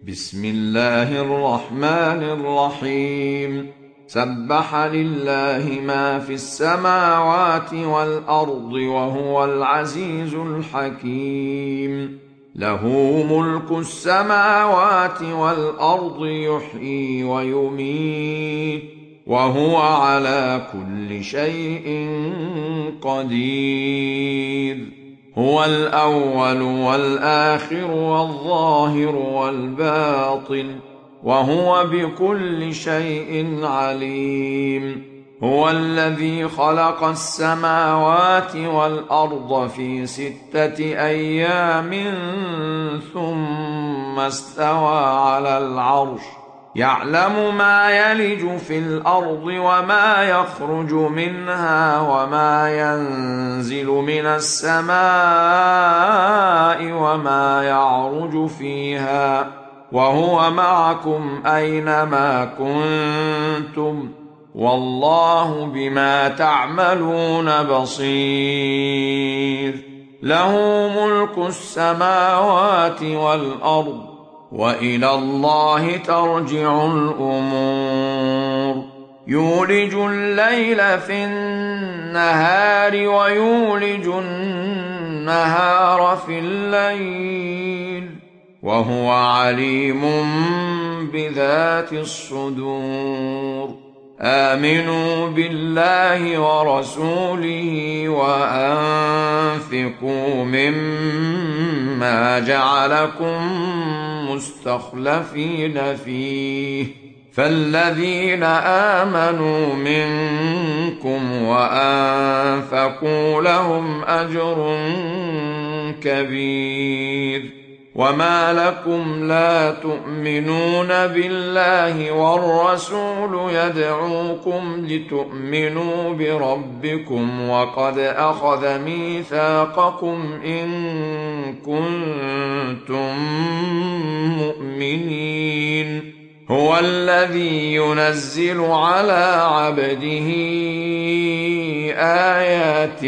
بسم الله الرحمن الرحيم. سبح لله ما في السماوات والأرض وهو العزيز الحكيم. له ملك السماوات والأرض يحيي ويميت وهو على كل شيء قدير. هو الأول والآخر والظاهر والباطن وهو بكل شيء عليم. هو الذي خلق السماوات والأرض في 6 أيام ثم استوى على العرش يعلم ما يلج في الأرض وما يخرج منها وما ينزل من السماء وما يعرج فيها وهو معكم أينما كنتم والله بما تعملون بصير. له ملك السماوات والأرض وإلى الله ترجع الأمور. يولج الليل في النهار ويولج النهار في الليل وهو عليم بذات الصدور. آمنوا بالله ورسوله وأنفقوا مما جعلكم مستخلفين فيه فالذين آمنوا منكم وأنفقوا لهم أجر كبير. وما لكم لا تؤمنون بالله والرسول يدعوكم لتؤمنوا بربكم وقد أخذ ميثاقكم إن كنتم مؤمنين. هو الذي ينزل على عبده آيات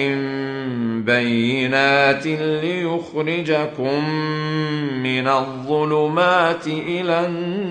بينات ليخرجكم من الظلمات إلى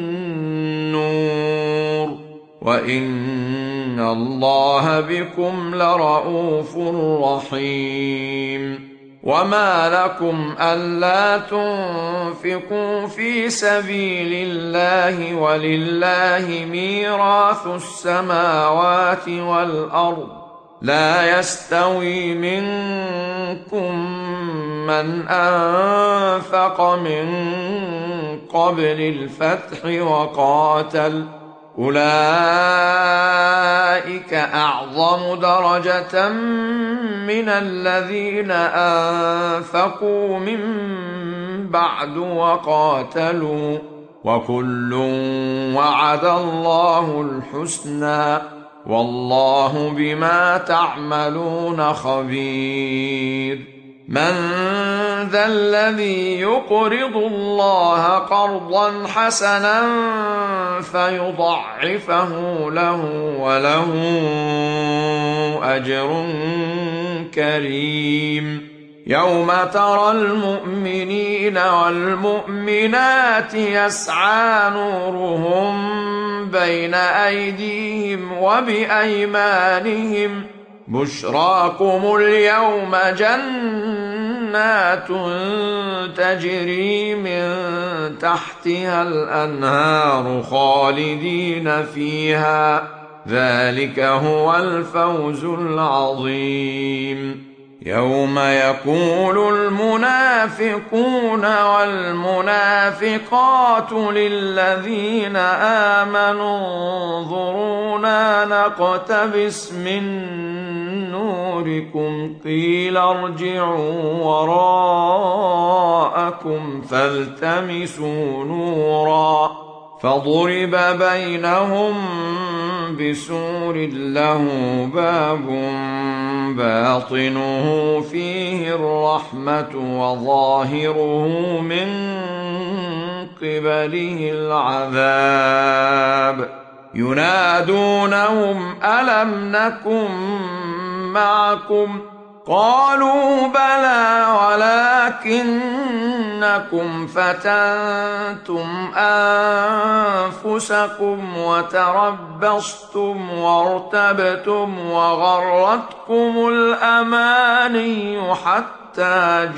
النور وإن الله بكم لرءوف رحيم. وما لكم ألا تنفقوا في سبيل الله ولله ميراث السماوات والأرض لا يستوي منكم من أنفق من قبل الفتح وقاتل أولئك أعظم درجة من الذين أنفقوا من بعد وقاتلوا وكل وعد الله الحسنى والله بما تعملون خبير. من ذا الذي يقرض الله قرضا حسنا فيضعفه له وله أجر كريم. يوم ترى المؤمنين والمؤمنات يسعى نورهم بين أيديهم وبأيمانهم بشراكم اليوم جنات تجري من تحتها الأنهار خالدين فيها ذلك هو الفوز العظيم. يوم يقول المنافقون والمنافقات للذين آمنوا انظرونا نقتبس من نوركم قيل ارجعوا وراءكم فالتمسوا نورا فضرب بينهم بسور له باب باطنه فيه الرحمة وظاهره من قبله العذاب. ينادونهم ألم نكن معكم قالوا بلى ولكنكم فتنتم أنفسكم وتربصتم وارتبتم وغرتكم الأماني حتى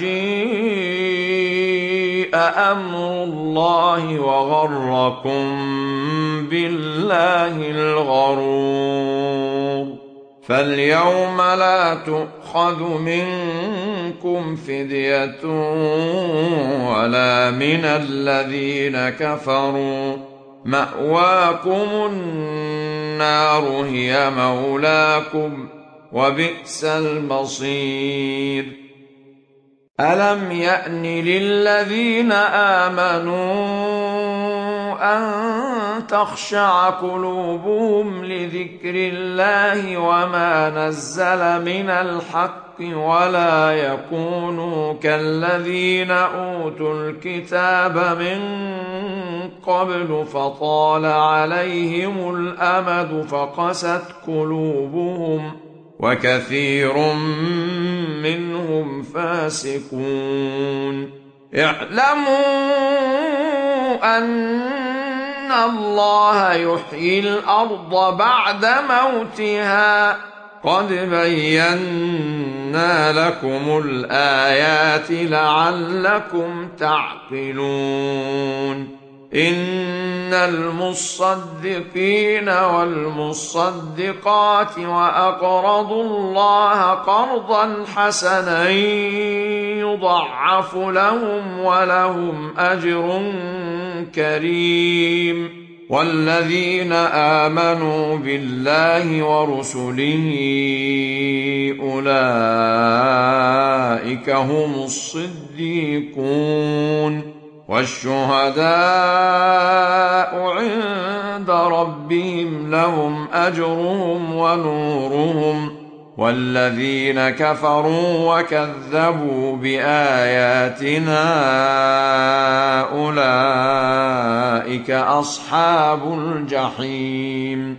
جيء أمر الله وغركم بالله الغرور. فاليوم لا تؤخذ منكم فدية ولا من الذين كفروا، مأواكم النار هي مولاكم وبئس المصير. ألم يأن للذين آمنوا أن تخشع قلوبهم لذكر الله وما نزل من الحق ولا يكونوا كالذين أوتوا الكتاب من قبل فطال عليهم الأمد فقست قلوبهم وكثير منهم فاسقون. اعلموا أن الله يحيي الأرض بعد موتها قد بينا لكم الآيات لعلكم تعقلون. إن المصدقين والمصدقات وأقرضوا الله قرضا حسنا يضاعف لهم ولهم أجر كريم. والذين آمنوا بالله ورسله أولئك هم الصديقون والشهداء عند ربهم لهم أجرهم ونورهم. والذين كفروا وكذبوا بآياتنا أولئك أصحاب الجحيم.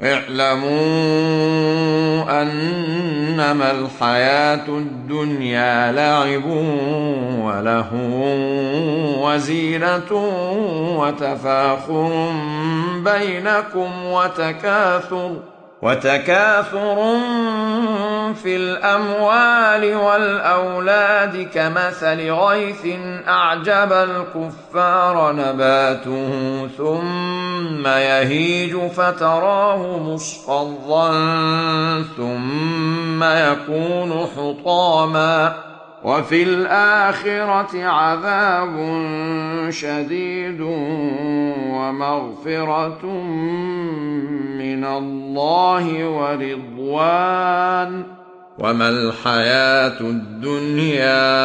اعلموا أنما الحياة الدنيا لعب ولهو وزينة وتفاخر بينكم وتكاثر في الأموال والأولاد كمثل غيث أعجب الكفار نباته ثم يهيج فتراه مصفرا ثم يكون حطاما وفي الآخرة عذاب شديد ومغفرة من الله ورضوان وما الحياة الدنيا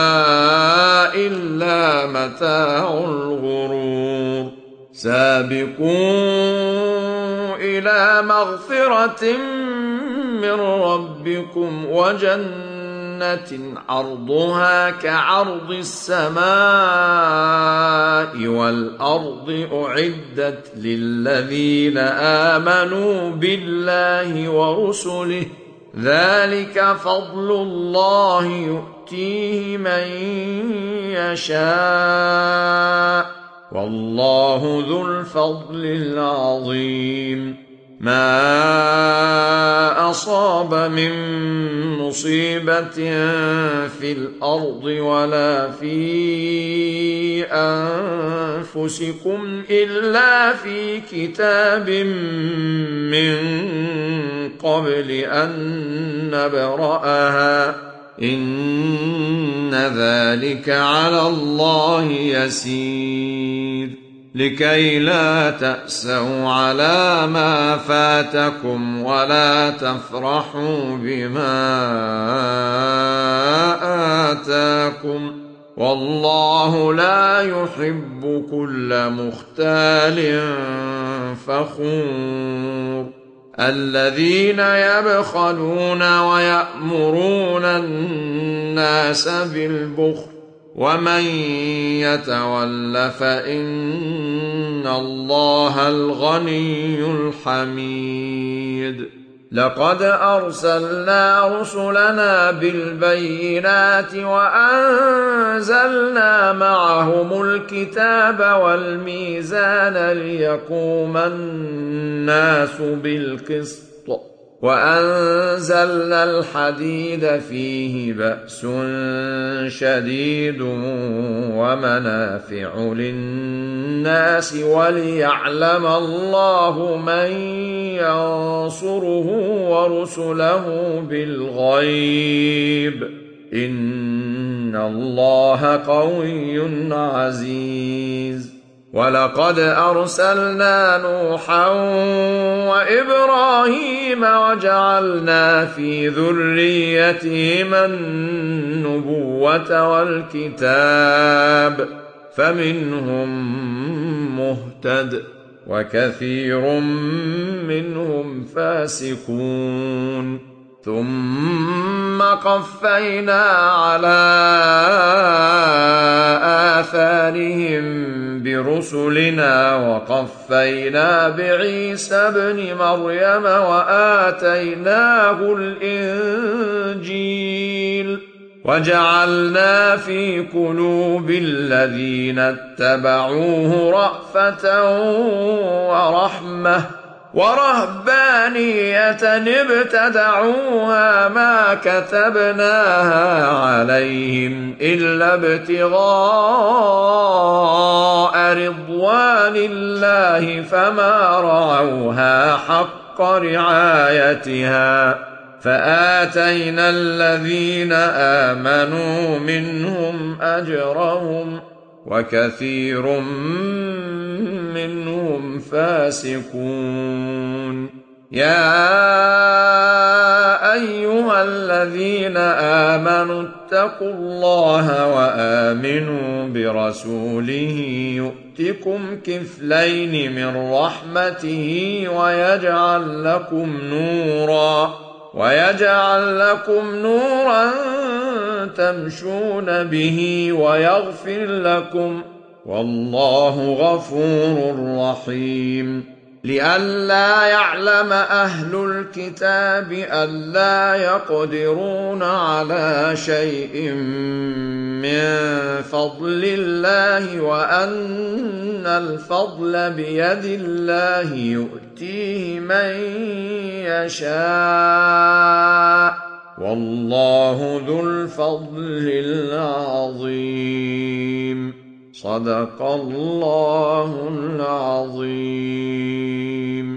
إلا متاع الغرور. سابقوا إلى مغفرة من ربكم وجنة عرضها كعرض السماء والأرض أعدت للذين آمنوا بالله ورسله ذلك فضل الله يؤتيه من يشاء والله ذو الفضل العظيم. ما أصاب من مصيبة في الأرض ولا في أنفسكم إلا في كتاب من قبل أن نبرأها إن ذلك على الله يسير. لكي لا تأسوا على ما فاتكم ولا تفرحوا بما آتاكم والله لا يحب كل مختال فخور. الذين يبخلون ويأمرون الناس بالبخل ومن يتول فإن الله الغني الحميد. لقد أرسلنا رسلنا بالبينات وأنزلنا معهم الكتاب والميزان ليقوم الناس بالقسط وأنزلنا الحديد فيه بأس شديد ومنافع للناس وليعلم الله من ينصره ورسله بالغيب إن الله قوي عزيز. ولقد أرسلنا نوحا وإبراهيم وجعلنا في ذريتهما النبوة والكتاب فمنهم مهتد وكثير منهم فاسقون. ثم قفينا على آثارهم برسلنا وقفينا بعيسى ابن مريم وآتيناه الإنجيل وجعلنا في قلوب الذين اتبعوه رأفة ورحمة ورهبانية ابتدعوها ما كتبناها عليهم إلا ابتغاء رضوان الله فما رعوها حق رعايتها فآتينا الذين آمنوا منهم أجرهم وكثير منهم فاسقون. يا أيها الذين آمنوا اتقوا الله وآمنوا برسوله يؤتكم كفلين من رحمته ويجعل لكم نورا تمشون به ويغفر لكم والله غفور رحيم. لئلا يعلم أهل الكتاب ألا يقدرون على شيء من فضل الله وأن الفضل بيد الله يؤتيه من يشاء والله ذو الفضل العظيم. صدق الله العظيم.